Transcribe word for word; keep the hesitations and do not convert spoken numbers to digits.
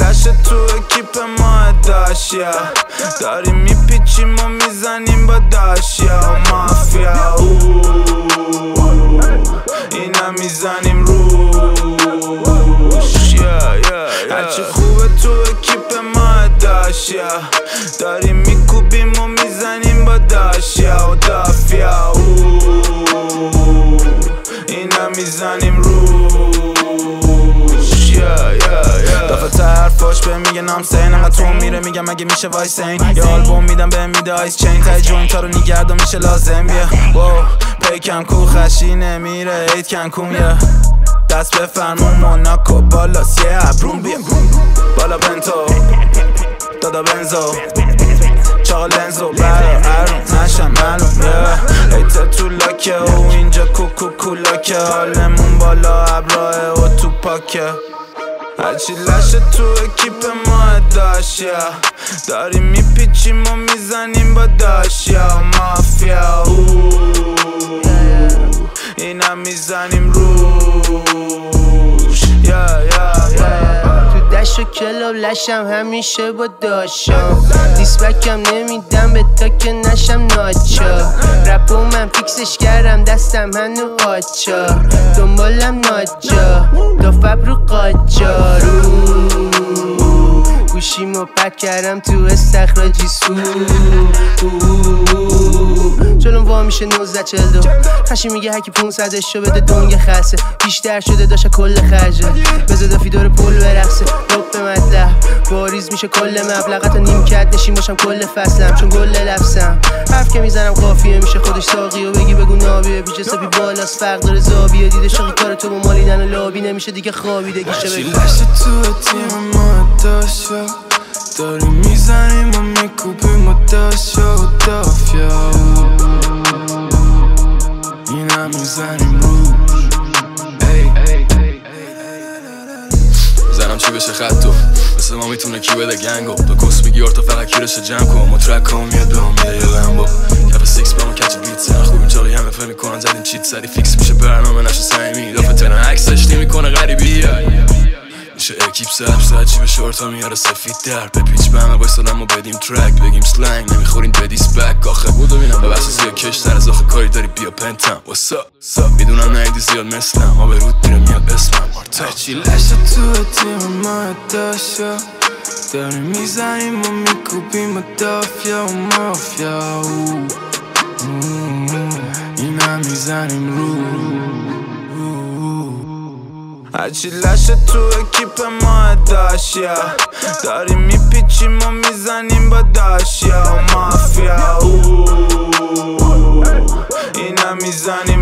لشه تو اکیپ ما داشیا داریم میپیچیم و میزنیم با داشیا مافیا اینا میزنیم روش هرچی خوبه تو اکیپ ما داشیا داریم میکوبیم و میزنیم با داشیا و دافیا اینا میزنیم روش دفعه حرفاش به میگه نام سین انقدر تو میره میگم اگه میشه وایسین یه آلبوم میدم به میده آیس چین تای جوینتا رو نیگردم میشه لازم بیا واو پیکم کو خشی نمیره ایت کنکون یه دست بفرمون موناکو بالاست یه ابروم بیا بالا بنتو دادا بنزو چاقا لنزو برا ارون نشم معلوم یه ایت تو لاکه و اینجا کوکو کولاکه حالمون بالا ابراه و تو پاکه هرچی لشه تو اکیپ ما داشیا داریم میپیچیم و میزنیم با داشیا مافیا اینا میزنیم روش یا یا تو دشت و کلاب لشم همیشه با داشام دیسبکم نمیدم به تا که نشم ناچا رپو من فیکسش کردم دستم هنو قاچا دنبالم ناجا دو فب رو قاچا رو گوشیمو پک کردم تو استخراجی سو جلوم وا میشه نوزده چل دو خشی میگه هکی پونصدش شو بده دنگ خسته بیشتر شده داشت کل خرجه بذار دافی دور پول برقصه لب به مطلب باریز میشه کل مبلغت و نیم کت نشین باشم کل فصلم چون گل لفظم حرف که میزنم قافیه میشه خودش ساقی و بگی بگو نابیه بیچه سبی بالاست فرق داره زاویه دیده شاقی کار تو با مالیدن و لابی نمیشه دیگه خوابیده گیشه بگی لشه تو تیم ما داشیا داریم میزنیم و میکوبیم و داشیا و دافیا اینا میزنیم روش زنم چی بشه خط تو مثل ما میتونه کی بده گنگو تو کس میگی ارتا فقط کیرش جمع کن ما ترک هم میاد به هم میده یه لمبو کف سیکس با ما کچ بیت سن خوبیم چاقی همه فیل میکنن زدیم چیت سری فیکس میشه برنامه نشه سعیمی دافه تنه عکسش نمیکنه غریبی میشه اکیپ سرب سر چی به شورتا میاره سفید در به پیچ به همه بایستادم و بدیم ترک بگیم سلنگ نمیخورین بدیس بک آخه بودو بینم به بحث زیاد کش سر از آخه کاری داری بیا پنتم واسا میدونم نیدی زیاد مثلم ما به رود میره میاد اسمم هرچی لشه تو تیم ما داشیا داریم میزنیم و میکوبیم و دافیا و مافیا اینا میزنیم رو هرچی لشه تو اکیپ ما داشیا داریم میپیچیم و میزنیم با داشیا و مافیا اینا میزنیم